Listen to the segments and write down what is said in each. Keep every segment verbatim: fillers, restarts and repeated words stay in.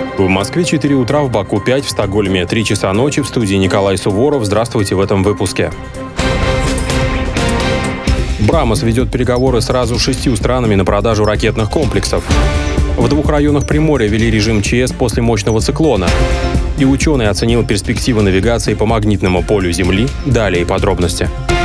В Москве четыре утра, в Баку пять, в Стокгольме три часа ночи. В студии Николай Суворов. Здравствуйте в этом выпуске. Брамос ведет переговоры сразу с шестью странами на продажу ракетных комплексов. В двух районах Приморья ввели режим ЧС после мощного циклона. И ученый оценил перспективы навигации по магнитному полю Земли. Далее подробности.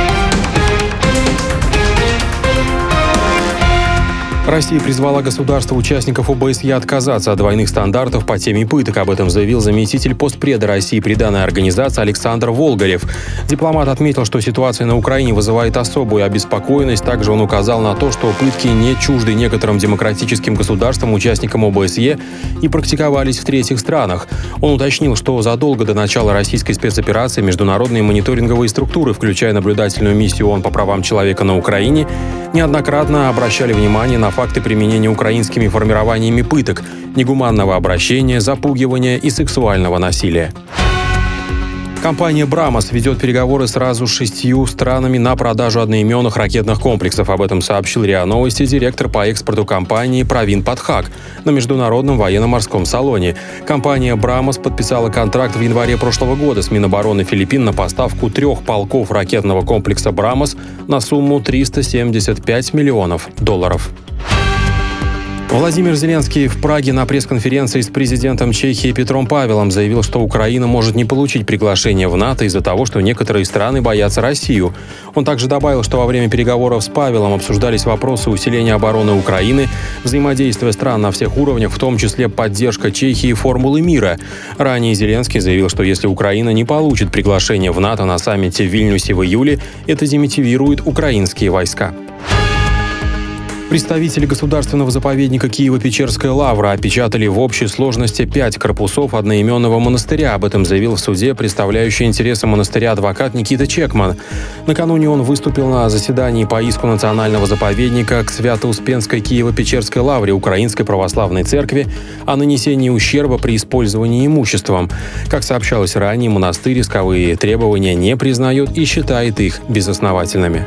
Россия призвала государства-участников ОБСЕ отказаться от двойных стандартов по теме пыток. Об этом заявил заместитель постпреда России при данной организации Александр Волгарев. Дипломат отметил, что ситуация на Украине вызывает особую обеспокоенность. Также он указал на то, что пытки не чужды некоторым демократическим государствам, участникам ОБСЕ, и практиковались в третьих странах. Он уточнил, что задолго до начала российской спецоперации международные мониторинговые структуры, включая наблюдательную миссию ООН по правам человека на Украине, неоднократно обращали внимание на факты применения украинскими формированиями пыток, негуманного обращения, запугивания и сексуального насилия. Компания «Брамос» ведет переговоры сразу с шестью странами на продажу одноименных ракетных комплексов. Об этом сообщил РИА Новости директор по экспорту компании Правин Патхак на Международном военно-морском салоне. Компания «Брамос» подписала контракт в январе прошлого года с Минобороны Филиппин на поставку трех полков ракетного комплекса «Брамос» на сумму триста семьдесят пять миллионов долларов. Владимир Зеленский в Праге на пресс-конференции с президентом Чехии Петром Павелом заявил, что Украина может не получить приглашение в НАТО из-за того, что некоторые страны боятся Россию. Он также добавил, что во время переговоров с Павелом обсуждались вопросы усиления обороны Украины, взаимодействия стран на всех уровнях, в том числе поддержка Чехии формулы мира. Ранее Зеленский заявил, что если Украина не получит приглашение в НАТО на саммите в Вильнюсе в июле, это демотивирует украинские войска. Представители государственного заповедника Киево-Печерская лавра опечатали в общей сложности пять корпусов одноименного монастыря. Об этом заявил в суде представляющий интересы монастыря адвокат Никита Чекман. Накануне он выступил на заседании по иску национального заповедника к Свято-Успенской Киево-Печерской лавре Украинской православной церкви о нанесении ущерба при использовании имуществом. Как сообщалось ранее, монастырь исковые требования не признает и считает их безосновательными.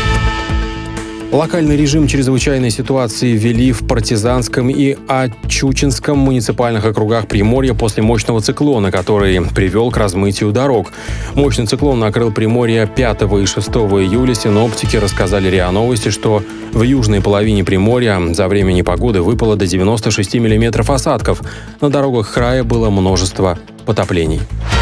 Локальный режим чрезвычайной ситуации ввели в Партизанском и Ачучинском муниципальных округах Приморья после мощного циклона, который привел к размытию дорог. Мощный циклон накрыл Приморье пятого и шестого июля. Синоптики рассказали РИА Новости, что в южной половине Приморья за время непогоды выпало до девяноста шести миллиметров осадков. На дорогах края было множество потоплений.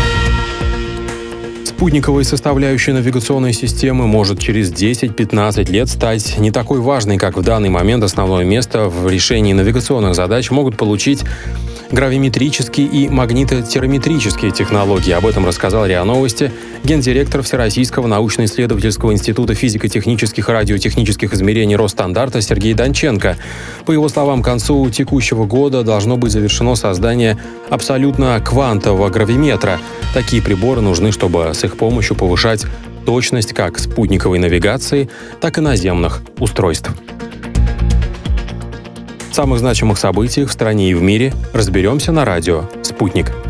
Спутниковая составляющая навигационной системы может через десять-пятнадцать лет стать не такой важной, как в данный момент. Основное место в решении навигационных задач могут получить гравиметрические и магнитотерметрические технологии. Об этом рассказал РИА Новости гендиректор Всероссийского научно-исследовательского института физико-технических и радиотехнических измерений Росстандарта Сергей Донченко. По его словам, к концу текущего года должно быть завершено создание абсолютно квантового гравиметра. Такие приборы нужны, чтобы с их помощью повышать точность как спутниковой навигации, так и наземных устройств. В самых значимых событиях в стране и в мире разберемся на радио «Спутник».